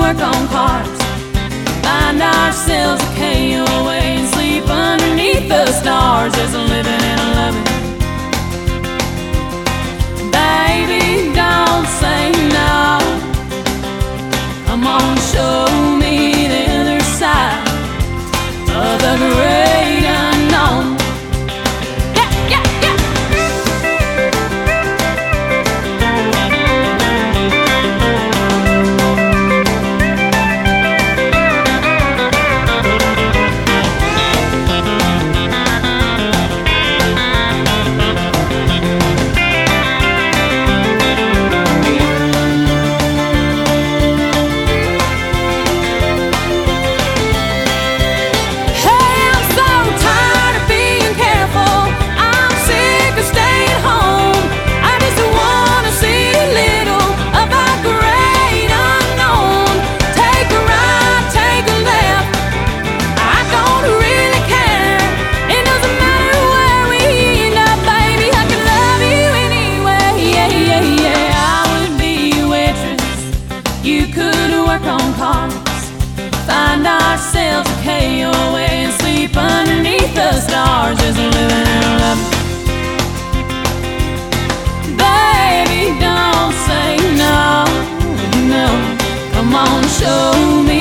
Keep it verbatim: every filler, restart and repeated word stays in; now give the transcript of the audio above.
work on cars, find ourselves a K O A and sleep underneath the stars, just living and loving. Baby, don't say no. Come on, show me the other side of the great unknown. Yeah, yeah, yeah. On cars, find ourselves a K O A and sleep underneath the stars, just living and loving. Baby, don't say no, no. Come on, show me